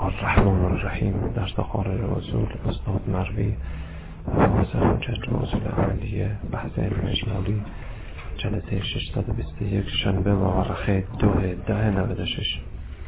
الرحمن الرحیم در تقاریر اصول استاد مروی و مثلا چند اصول عملیه بحث علم اجمالی جلسه 621 شنبه مورخه 2/10/96.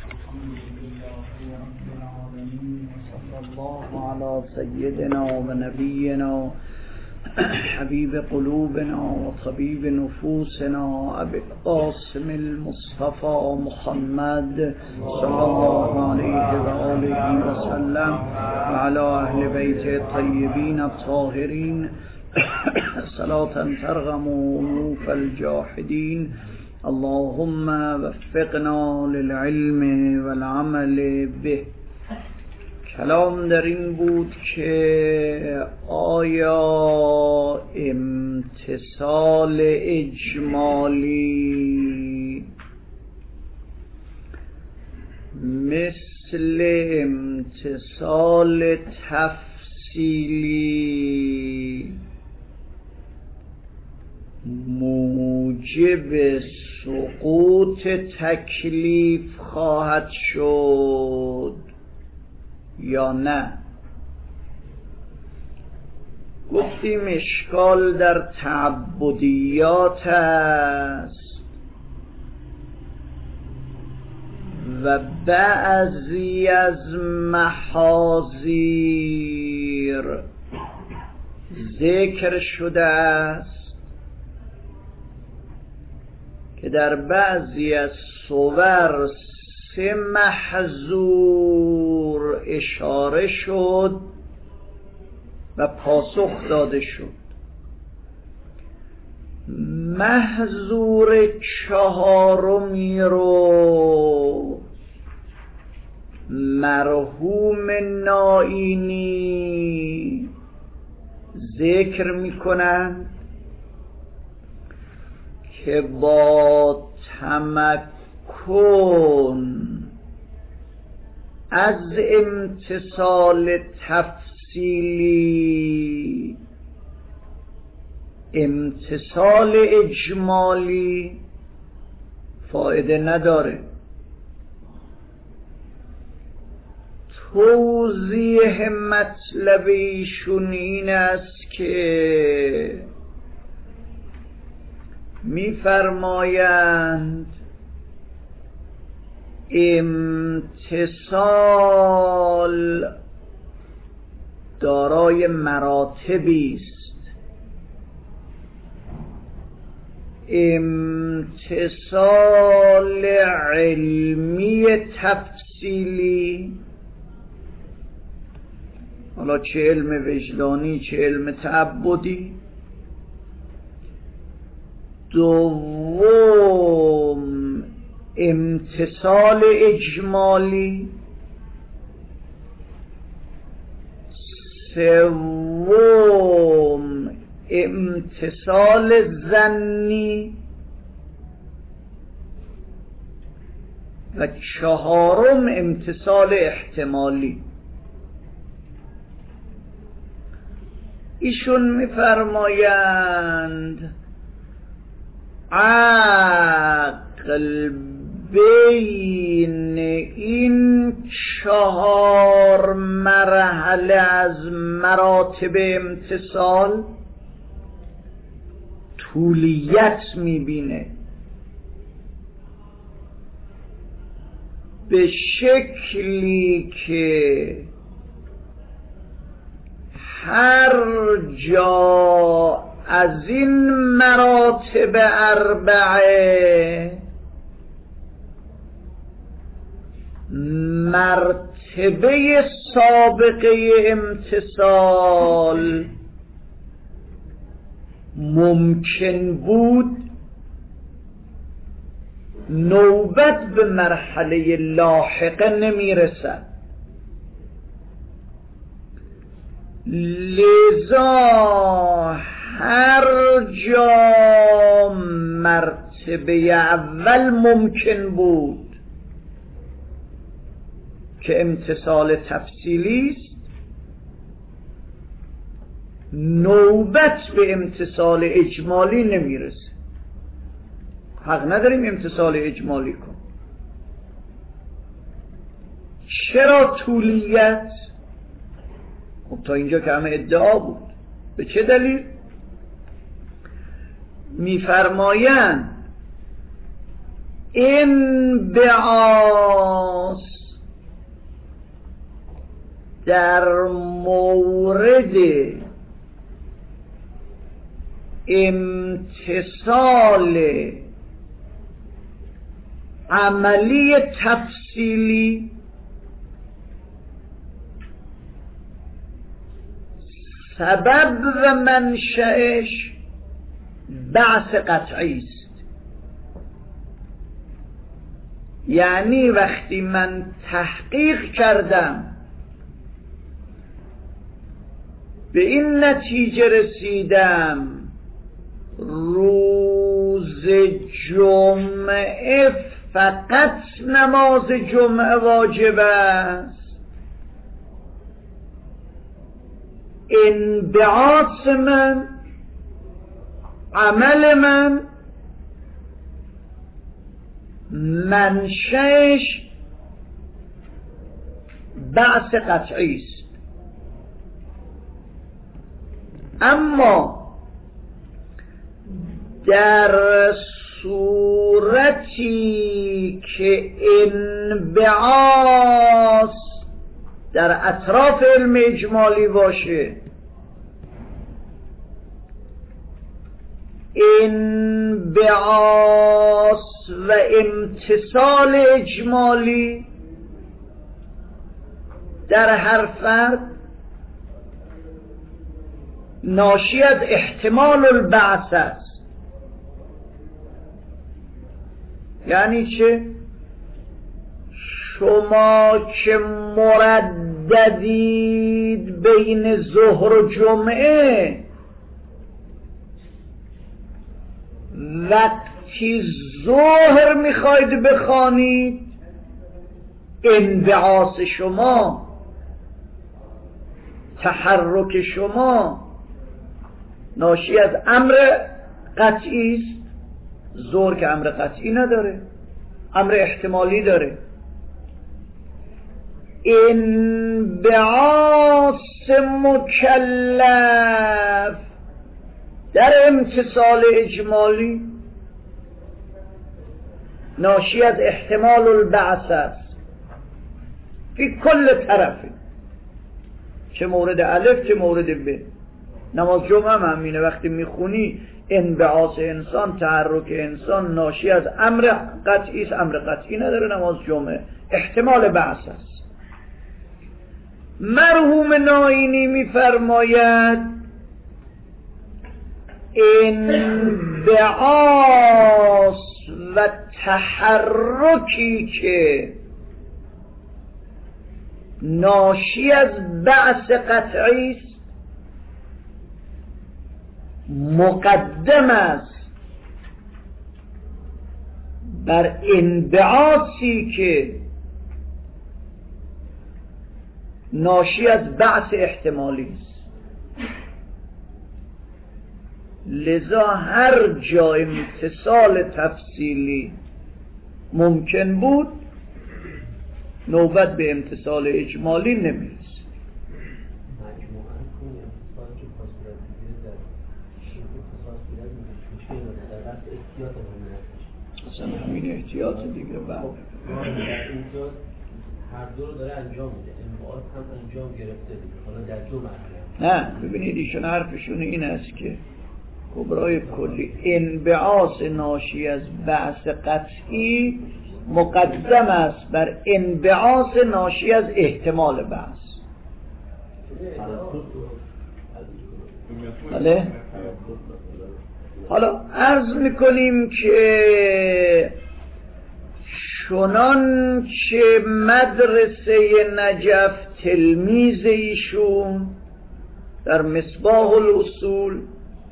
الله علی سیدنا و نبینا حبیب قلوبنا و طبیب نفوسنا ابی القاسم المصطفى محمد صلی الله علیه و آله و سلم و علی اهل بیت الطیبین الطاهرین صلاة ترغم انوف الجاحدین. اللهم وفقنا للعلم والعمل به. کلام در این بود که آیا امتثال اجمالی مثل امتثال تفصیلی موجب سقوط تکلیف خواهد شد یا نه؟ گفتیم اشکال در تعبدیات است و بعضی از محاذیر ذکر شده است که در بعضی از صور 3 محظور اشاره شد و پاسخ داده شد. محظور 4 رو مرحوم نائینی ذکر میکنند که با تمکن از امتثال تفصیلی امتثال اجمالی فایده نداره. توضیح مطلب ایشون این است که می‌فرمایند امتثال دارای مراتبی است. امتثال علمی تفصیلی، حالا چه علم وجدانی چه علم تعبدی. دوم امتثال اجمالی. سوم امتثال ظنی. و 4 امتثال احتمالی. ایشون می‌فرمایند عقل بین این 4 مرحله از مراتب امتثال طولیت میبینه، به شکلی که هر جا از این مراتب 4 مرتبه سابقه امتثال ممکن بود، نوبت به مرحله لاحقه نمیرسد. لذا هر جا مرتبه اول ممکن بود که امتثال تفصیلی است، نوبت به امتثال اجمالی نمیرسه. حق نداریم امتثال اجمالی کن. چرا طولیت؟ خب تا اینجا که همه ادعا بود. به چه دلیل؟ میفرمایند انبعاث در مورد امتثال عملی تفصیلی سبب و منشأش بعث قطعی است. یعنی وقتی من تحقیق کردم به این نتیجه رسیدم روز جمعه فقط نماز جمعه واجب است، انبعاث من، عمل من، منشأش بعث قطعی است. اما در صورتی که انبعاث در اطراف علم اجمالی باشه، انبعاث و امتثال اجمالی در هر فرد ناشی از احتمال البعث است. یعنی چه؟ شما که مرددید بین ظهر و جمعه، وقتی ظهر میخواید بخوانید، انبعاث شما، تحرک شما ناشی از امر قطعی است. ظهر که امر قطعی نداره، امر احتمالی داره. انبعاث مکلف در امتثال اجمالی ناشی از احتمال البعث است فی کل طرفی، چه مورد الف چه مورد ب. نماز جمعه هم همینه. وقتی میخونی انبعاث انسان، تحرک انسان ناشی از امر قطعی است، امر قطعی نداره. نماز جمعه احتمال بعث است. مرحوم ناینی میفرماید انبعاث و تحرکی که ناشی از بعث قطعی است مقدم است بر انبعاثی که ناشی از بعث احتمالی است. لذا هر جا امتثال تفصیلی ممکن بود، نوبت به امتثال اجمالی نمیرسه. اصلا همین احتیاط دیگه. بعد هر دو رو داره انجام میده، انبعاث هم انجام گرفته دیگه. حالا در دو مرحله. نه ببینید ایشون حرفشون این است که کبرای کلی انبعاث ناشی از بعث قطعی مقدم است بر انبعاث ناشی از احتمال بعث. بله؟ حالا عرض میکنیم که چنان که مدرسه نجف تلمیذ ایشون در مصباح الاصول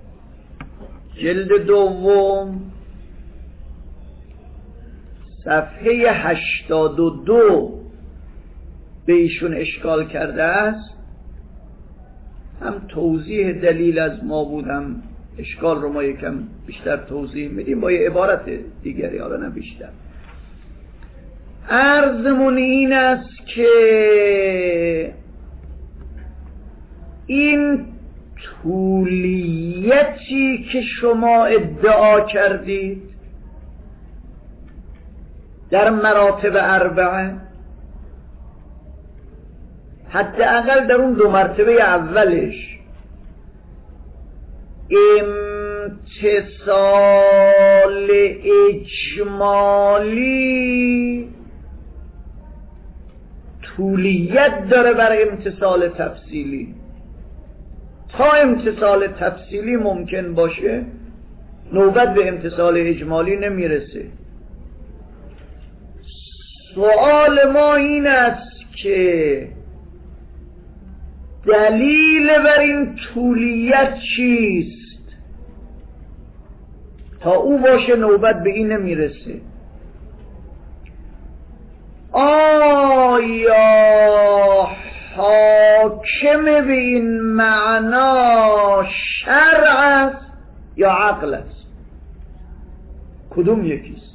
جلد دوم صفحه 82 به ایشون اشکال کرده است، هم توضیح دلیل از ما بودم، اشکال رو ما یکم بیشتر توضیح میدیم با یه عبارت دیگری، حالا نه بیشتر. عرضمون این است که این طولیتی که شما ادعا کردید در مراتب اربعه، حداقل در اون 2 مرتبه اولش امتصال اجمالی طولیت داره بر امتصال تفصیلی. تا امتصال تفصیلی ممکن باشه نوبت به امتصال اجمالی نمیرسه. سوال ما این است که دلیل بر این طولیت چیست؟ تا او باشه نوبت به این نمیرسه. آیا حاکم به این معنا شرع است یا عقل است؟ کدوم یکیست؟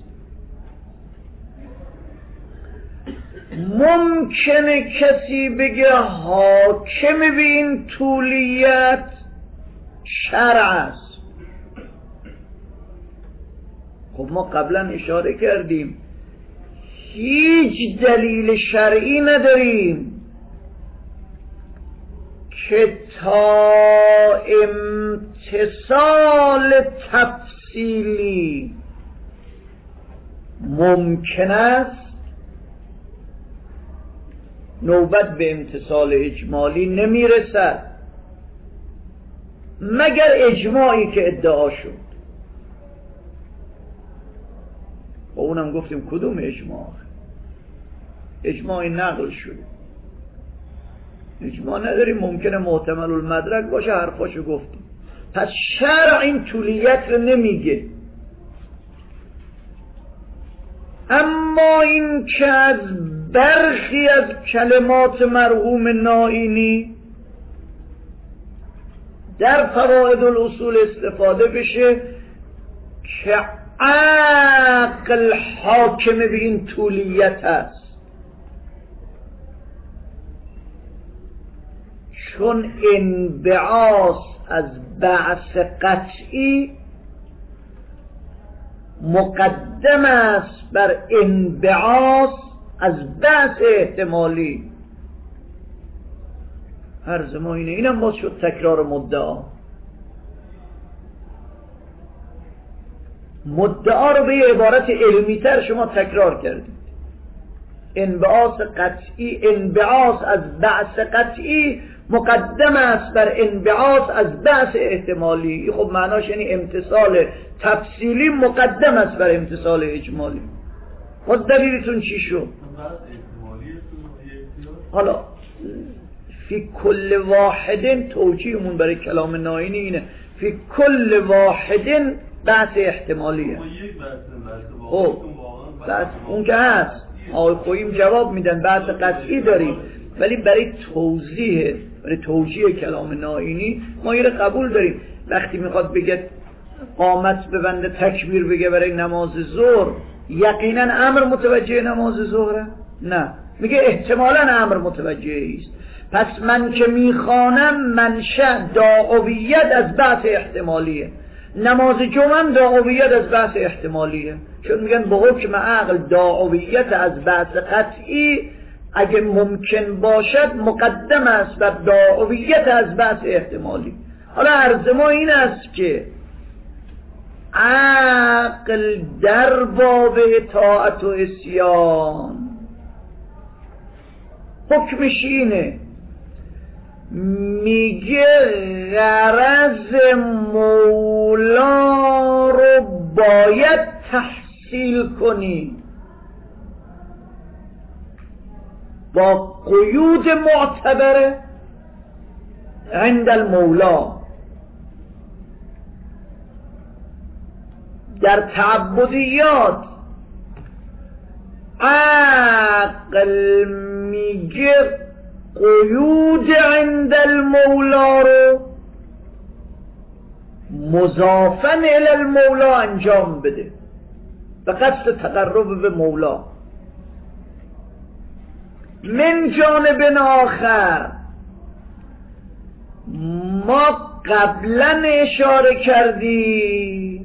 ممکنه کسی بگه حاکم به این طولیت شرع است. خب ما قبلا اشاره کردیم هیچ دلیل شرعی نداریم که تا امتصال تفصیلی ممکن است نوبت به امتصال اجمالی نمیرسد مگر اجماعی که ادعا شد. با اونم گفتیم کدوم اجماع؟ اجماعی نقل شده، اجماع نداریم، ممکنه محتمل المدرک باشه، حرفاشو گفتیم. پس شرع این طولیت رو نمیگه. اما این که از برخی از کلمات مرحوم نائینی در فوائد الاصول استفاده بشه که عقل حاکم به این طولیت است، چون انبعاث از بعث قطعی مقدم است بر انبعاث از بعث احتمالی. عرض ما اینه. اینم باز شد تکرار مدعا. مدعا رو به یه عبارت علمی تر شما تکرار کردید. انبعاث قطعی، انبعاث از بعث قطعی مقدم است بر انبعاث از بعث احتمالی. خب معناش یعنی امتصال تفصیلی مقدم است بر امتصال اجمالی. خود دلیلتون چی شد؟ حالا فی کل واحدن توجیهمون برای کلام نائینی اینه، فی کل واحدن بحث احتمالیه. خب بحث اون که هست آقای خوییم جواب میدن بحث قطعی داریم، ولی برای توجیه کلام نائینی ما اینو قبول داریم. وقتی میخواد بگه قامت ببنده تکبیر بگه برای نماز ظهر، یقینا امر متوجه نماز ظهره؟ نه، میگه احتمالاً امر متوجه است. پس من که میخوانم منشأ داعویت از بحث احتمالیه، نماز جمعه داعویت از بحث احتمالیه، چون میگن به حکم عقل داعویت از بحث قطعی اگه ممکن باشد مقدم است بر داعویت از بحث احتمالی. حالا عرض ما این است که عقل در باب اطاعت و عصیان حکمش اینه، میگه غرض مولا رو باید تحصیل کنی با قیود معتبره عند المولا. در تعبدیات عقل میگه قیود عند المولا رو مضافاً الی المولا انجام بده به قصد تقرب به مولا. من جانب آخر ما قبلا اشاره کردیم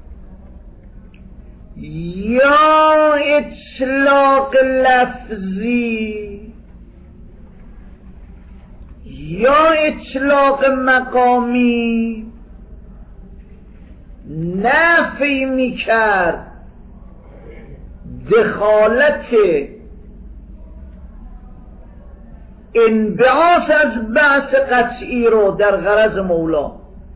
یا اطلاق لفظی یا اطلاق مقامی نفی میکرد دخالت انبعاث از بعث قطعی رو در غرض مولا.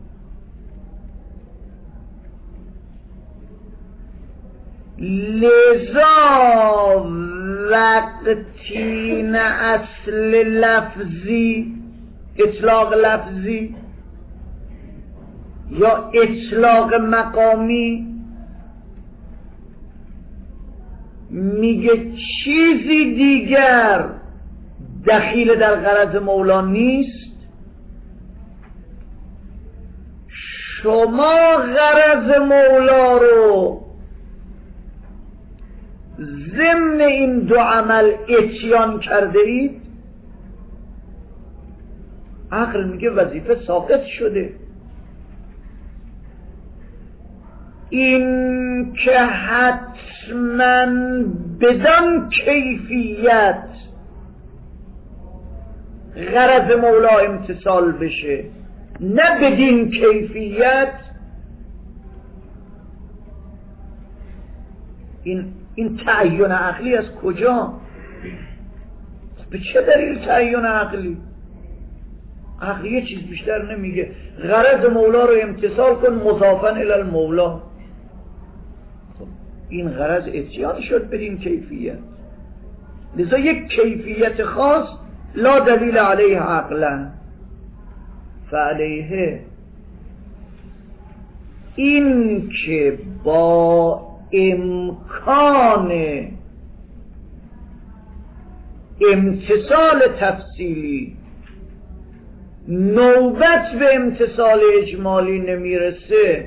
لذا وقتی اصل لفظی اطلاق لفظی یا اطلاق مقامی میگه چیزی دیگر دخیل در غرض مولا نیست، شما غرض مولا رو ضمن این دو عمل اتیان کرده اید. عقل میگه وظیفه ساقط شده. این که حتما بدان کیفیت غرض مولا امتصال بشه، نه بدین کیفیت، این تعین عقلی از کجا؟ به چه دلیل تعین عقلی؟ عقلی یه چیز بیشتر نمیگه، غرض مولا رو امتصال کن مضافاً الی المولا. این غرض اتیان شد بدین کیفیت، لذا یک کیفیت خاص لا دلیل علیه عقلا فعلیه. این که با امکان امتصال تفصیلی نوبت به امتصال اجمالی نمیرسه،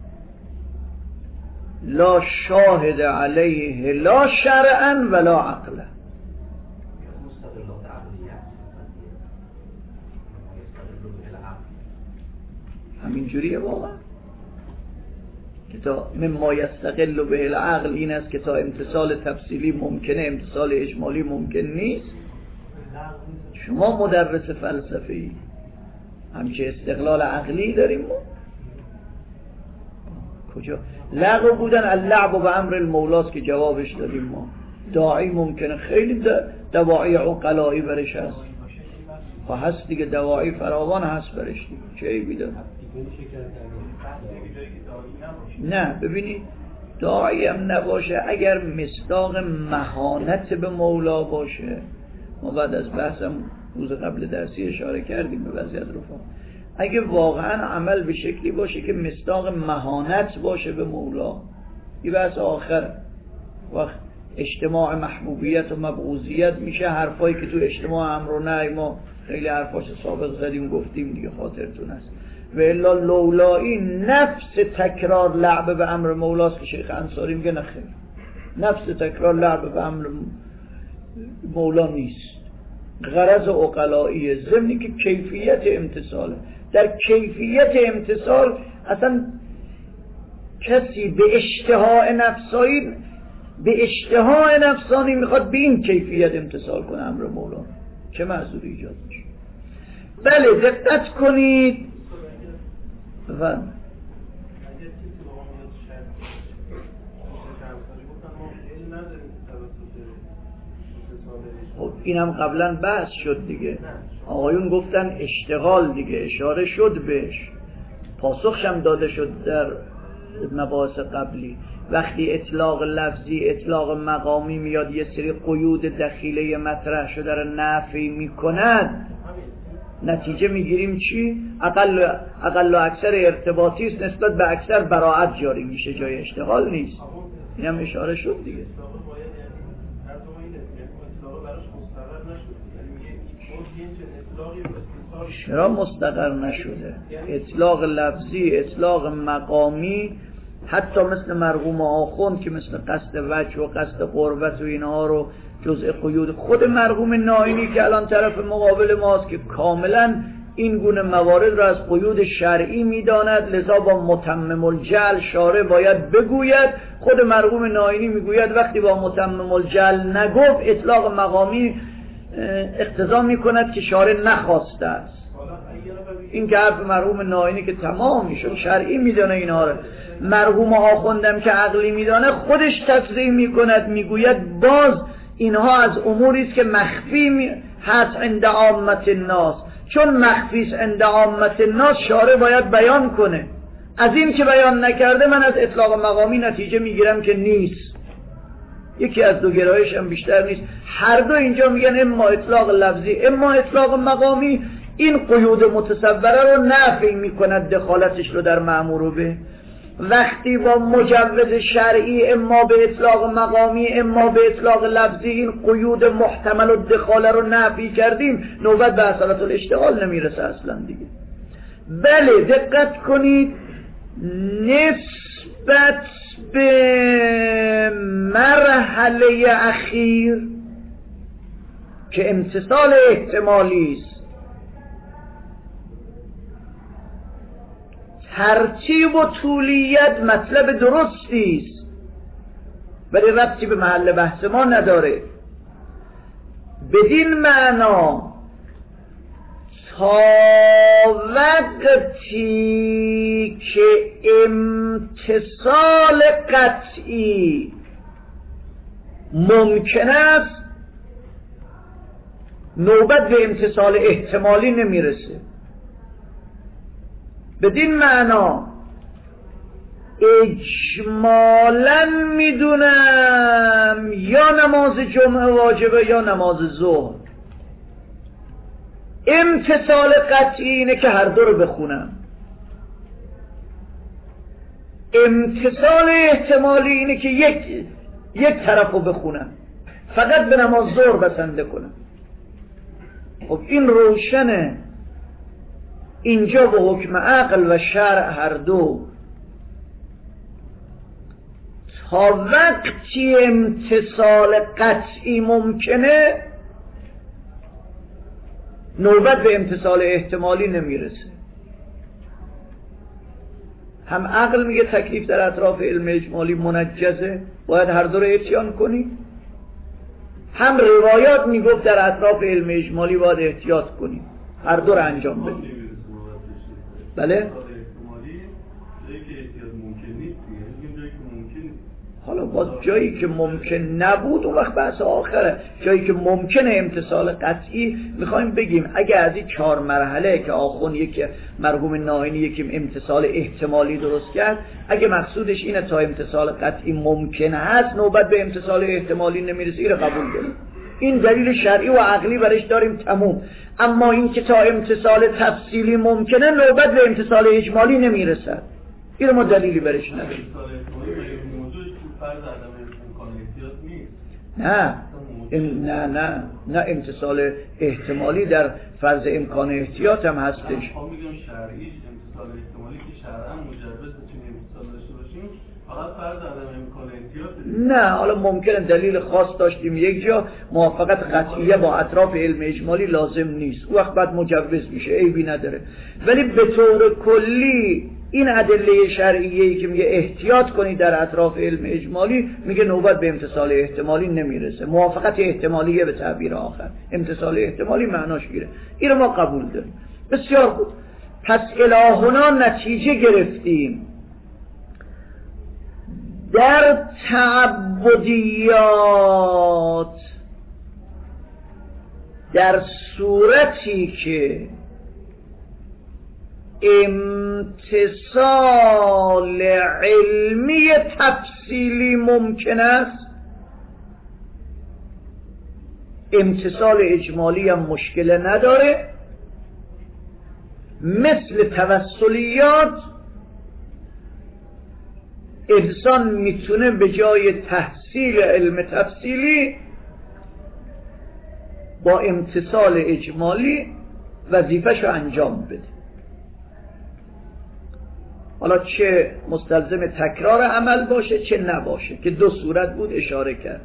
لا شاهد علیه لا شرعا ولا عقلا. همین جوریه واقعا که تا مما یستقل به العقل این است که تا امتصال تفصیلی ممکنه امتصال اجمالی ممکن نیست. شما مدرس فلسفه‌ای همچه استقلال عقلی داریم ما؟ کجا؟ لغو بودن اللعب به امر المولاست که جوابش دادیم ما. داعی ممکنه خیلی دواعی عقلایی برش هست، و هست دیگه، دواعی فراوان هست برش دیگه، چه عیبی داره؟ نه ببینید داعی هم نباشه اگر مصداق مهانت به مولا باشه. ما بعد از بحثم روز قبل درسی اشاره کردیم به وضعیت رفا. اگه واقعا عمل به شکلی باشه که مصداق مهانت باشه به مولا، این بحث آخر وقت اجتماع محبوبیت و مبعوضیت میشه. حرفایی که تو اجتماع امر و نهی ما خیلی حرفاش سابق زدیم گفتیم دیگه، خاطرتون هست. و الا لولایی نفس تکرار لعب به امر مولاست که شیخ انصاری میگه نخیر، نفس تکرار لعب به امر مولا نیست، غرض عقلاییه، ضمنی که کیفیت امتصاله. در کیفیت امتصال اصلا کسی به اشتهای نفسانی میخواد به این کیفیت امتصال کنه امر مولا، چه معذوری ایجاد میشه؟ بله دقت کنید. و خب اینم قبلا بحث شد دیگه، آقایون گفتن اشتغال دیگه، اشاره شد بهش، پاسخشم داده شد در مباحث قبلی. وقتی اطلاق لفظی اطلاق مقامی میاد یه سری قیود دخیله مطرح شده رو نفی میکند، نتیجه میگیریم چی؟ اقل و اکثر ارتباطی است، نسبت به اکثر براعت جاری میشه، جای اشتغال نیست. این هم اشاره شد دیگه. چرا مستقر نشده؟ اطلاق لفظی اطلاق مقامی حتی مثل مرحوم آخوند که مثل قصد وجه و قصد قربت و اینها رو جزء قیود، خود مرحوم ناینی که الان طرف مقابل ماست که کاملا این گونه موارد را از قیود شرعی میداند، لذا با متمم الجعل شارع باید بگوید. خود مرحوم ناینی میگوید وقتی با متمم الجعل نگفت اطلاق مقامی اقتضا میکند که شارع نخواسته است. این که حرف مرحوم ناینی که تمام میشون شرعی میدانه اینها را، مرحوم آخوندم که عقلی میدانه خودش تصریح میکند، میگوید باز اینها از اموری است که مخفی هست عند عامت الناس، چون مخفی است عند عامت الناس شارع باید بیان کنه. از این که بیان نکرده من از اطلاق مقامی نتیجه میگیرم که نیست. یکی از دو گرایش هم بیشتر نیست، هر دو اینجا میگن اما اطلاق لفظی اما اطلاق مقامی. این قیود متصوره رو نفی میکند دخالتش رو در مأمور به. وقتی با مجوز شرعی اما به اطلاق مقامی اما به اطلاق لفظی این قیود محتمل و دخاله رو نفی کردیم، نوبت به اصالت الاشتغال نمیرسه اصلا دیگه. بله دقت کنید، نسبت به مرحله اخیر که امتصال احتمالی است، ترتیب و طولیت مطلب درستی است ولی ربطی به محل بحث ما نداره. بدین معنا تا وقتی که امتصال قطعی ممکن است نوبت به امتصال احتمالی نمیرسه. بدین معنا اجمالاً میدونم یا نماز جمعه واجبه یا نماز ظهر، امتصال قطعی اینه که هر دو رو بخونم، امتصال احتمالی اینه که یک طرف رو بخونم، فقط به نماز ظهر بسنده کنم. خب این روشنه، اینجا به حکم عقل و شرع هر دو تا وقتی امتصال قطعی ممکنه نوبت به امتصال احتمالی نمیرسه. هم عقل میگه تکلیف در اطراف علم اجمالی منجزه، باید هر دو رو اتیان کنی، هم روایات میگفت در اطراف علم اجمالی باید احتیاط کنی، هر دو رو انجام بدی. بله؟ حالا باز جایی که ممکن نبود اون وقت بحث آخره. جایی که ممکنه امتصال قطعی میخوایم بگیم اگه از این 4 مرحله که آخون یکی مرحوم ناینی یکی امتصال احتمالی درست کرد، اگه مقصودش اینه تا امتصال قطعی ممکن هست نوبت به امتصال احتمالی نمیرسه، این رو قبول داریم، این دلیل شرعی و عقلی برش داریم تموم. اما این که تا امتصال تفصیلی ممکنه نوبت به امتصال اجمالی نمیرسه، این ما دلیلی برش نداریم. نه امتصال احتمالی در فرض امکان احتیاط هم هستش. میگم شرعیش امتصال احتمالی که شرعا مجوز بتونیم امتصال داشته باشیم، فقط فرض عدم امکان احتیاط. نه حالا ممکنه دلیل خاص داشتیم یک جا موافقت قطعیه با اطراف علم اجمالی لازم نیست، اون وقت بعد مجوز میشه، عیبی نداره. ولی به طور کلی این ادله شرعیه‌ای که میگه احتیاط کنید در اطراف علم اجمالی، میگه نوبت به امتصال احتمالی نمیرسه، موافقت احتمالیه به تعبیر آخر، امتصال احتمالی معناش گیره. این رو ما قبول داریم. بسیار خوب، پس الهنا نتیجه گرفتیم در تعبدیات در صورتی که امتصال علمی تفصیلی ممکن است، امتصال اجمالی هم مشکل نداره. مثل توسلیات انسان میتونه به جای تحصیل علم تفصیلی با امتصال اجمالی وظیفه‌شو انجام بده. حالا چه مستلزم تکرار عمل باشه چه نباشه، که دو صورت بود اشاره کرد.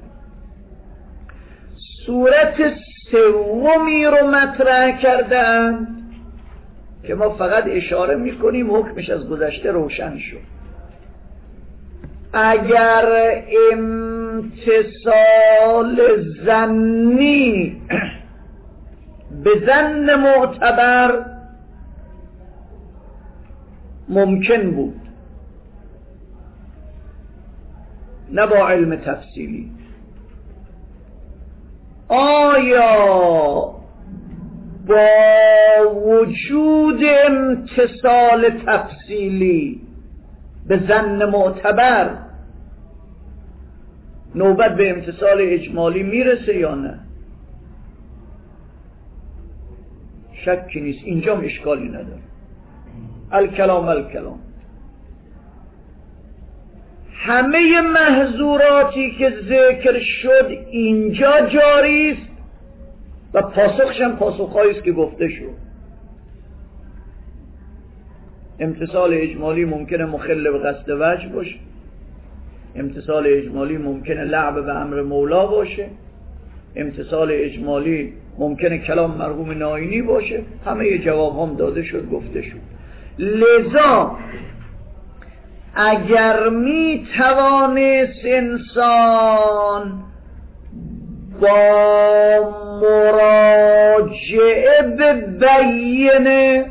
صورت سومی رو مطرح کردن که ما فقط اشاره میکنیم، حکمش از گذشته روشن شد. اگر امتصال ظنی به ظن معتبر ممکن بود، نه با علم تفصیلی، آیا با وجود امتصال تفصیلی به ظن معتبر نوبت به امتصال اجمالی میرسه یا نه؟ شکی نیست، اینجا اشکالی نداره. الکلام همه محظوراتی که ذکر شد اینجا جاری است و پاسخش هم پاسخهایی است که گفته شد. امتصال اجمالی ممکنه مخل به قصد وجه باشه، امتصال اجمالی ممکنه لعب به امر مولا باشه، امتصال اجمالی ممکنه کلام مرحوم ناینی باشه. همه جواب هم داده شد، گفته شد. لذا اگر می توانست انسان با مراجعه به بینه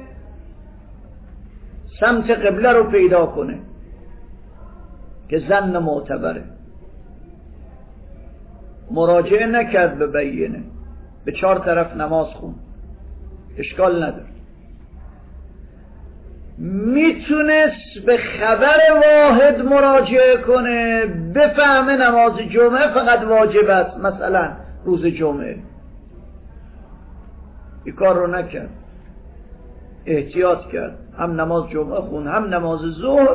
سمت قبله رو پیدا کنه که ظن معتبره، مراجعه نکرد به بینه، به 4 طرف نماز خون، اشکال نداره، میتونست به خبر واحد مراجعه کنه، بفهمه نماز جمعه فقط واجب است، مثلا روز جمعه. این کار رو نکرد، احتیاط کرد، هم نماز جمعه خون هم نماز ظهر،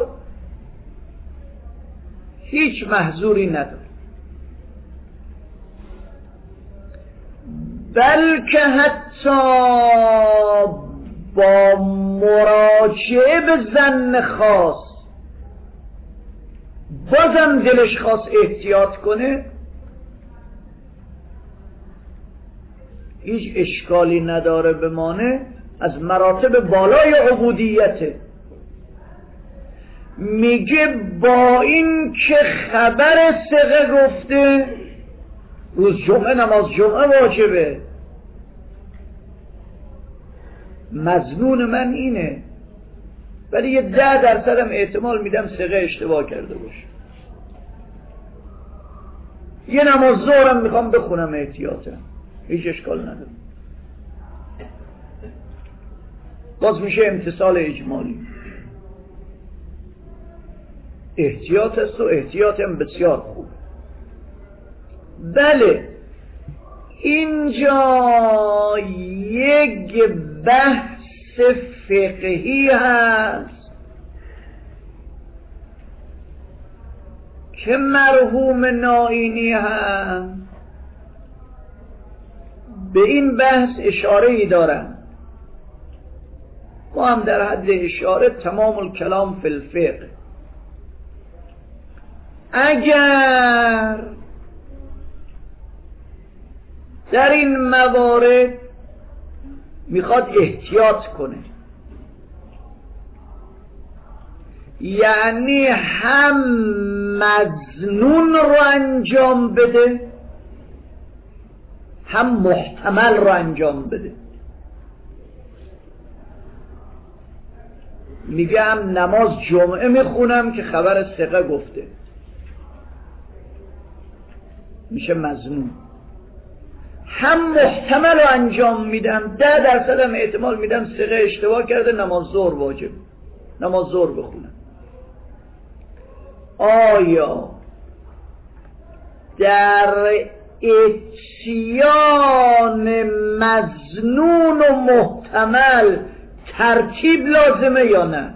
هیچ محظوری نداره. بلکه حتی با مراجعه به ظن خاص بازم دلش خواست احتیاط کنه، هیچ اشکالی نداره بمانه، از مراتب بالای عبودیته. میگه با این که خبر ثقه گفته روز جمعه نماز جمعه واجبه، مظنون من اینه، ولی یه 10% هم احتمال میدم ثقه اشتباه کرده باشه. یه نماز ظهرم میخوام بخونم احتیاطم، هیچ اشکال نداره، باز میشه امتصال اجمالی. احتیاط است و احتیاطم بسیار خوب. بله، اینجا یک بحث فقهی هست که مرحوم ناینی هم به این بحث اشاره ای دارن، ما هم در حد اشاره تمام الکلام فی الفقه. اگر در این موارد میخواد احتیاط کنه، یعنی هم مظنون رو انجام بده هم محتمل رو انجام بده، میگه هم نماز جمعه میخونم که خبر ثقه گفته، میشه مظنون، هم محتمل رو انجام میدم، 10% هم احتمال میدم ثقه اشتباه کرده، نماز ظهر واجب، نماز ظهر بخونم. آیا در اتیان مظنون و محتمل ترتیب لازمه یا نه؟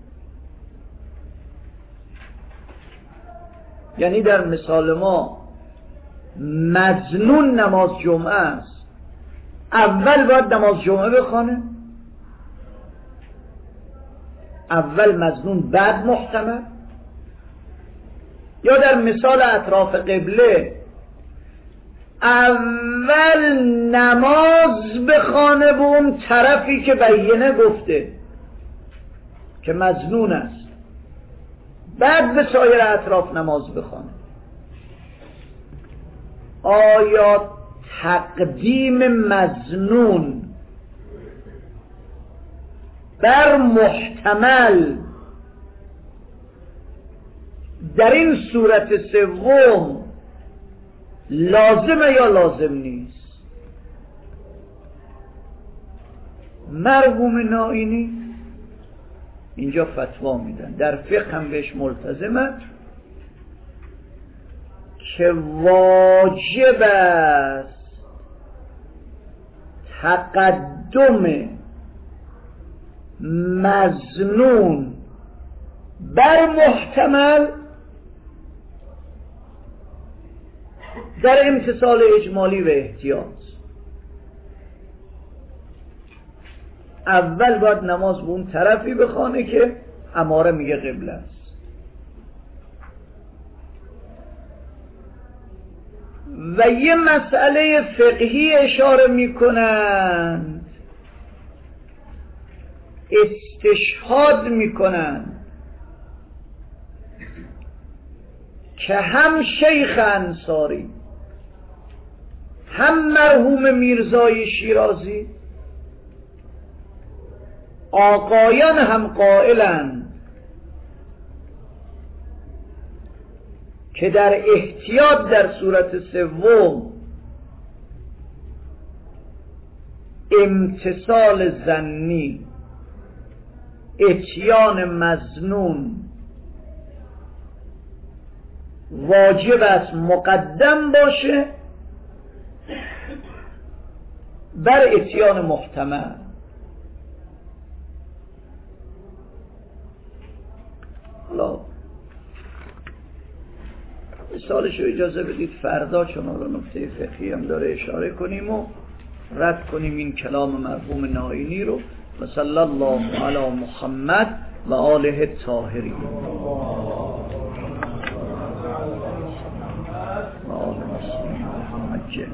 یعنی در مثال ما مظنون نماز جمعه است، اول باید نماز جمعه بخونه، اول مظنون بعد محتمل، یا در مثال اطراف قبله اول نماز بخوانه به اون طرفی که بینه گفته که مظنون است، بعد به سایر اطراف نماز بخوانه. آیا تقدیم مظنون بر محتمل در این صورت سوم لازمه یا لازم نیست؟ مرحوم نائینی اینجا فتوا میدن، در فقه هم بهش ملتزمه که واجب است تقدم مظنون بر محتمل در امتصال اجمالی و احتیاط. اول باید نماز به اون طرفی بخوانه که اماره میگه قبله است، و یه مسئله فقهی اشاره میکنند، استشهاد میکنند که هم شیخ انصاری هم مرحوم میرزای شیرازی آقایان هم قائلند که در احتیاط در صورت سوم امتصال ظنی، اتیان مظنون واجب است مقدم باشه بر اتیان محتمل. حالا مثالش رو اجازه بدید فردا، چون حالا نکته فقهی هم داره اشاره کنیم و رد کنیم این کلام مرحوم نائینی رو. و صلی الله علی محمد و آله الطاهرین و آل مسلمین محمد.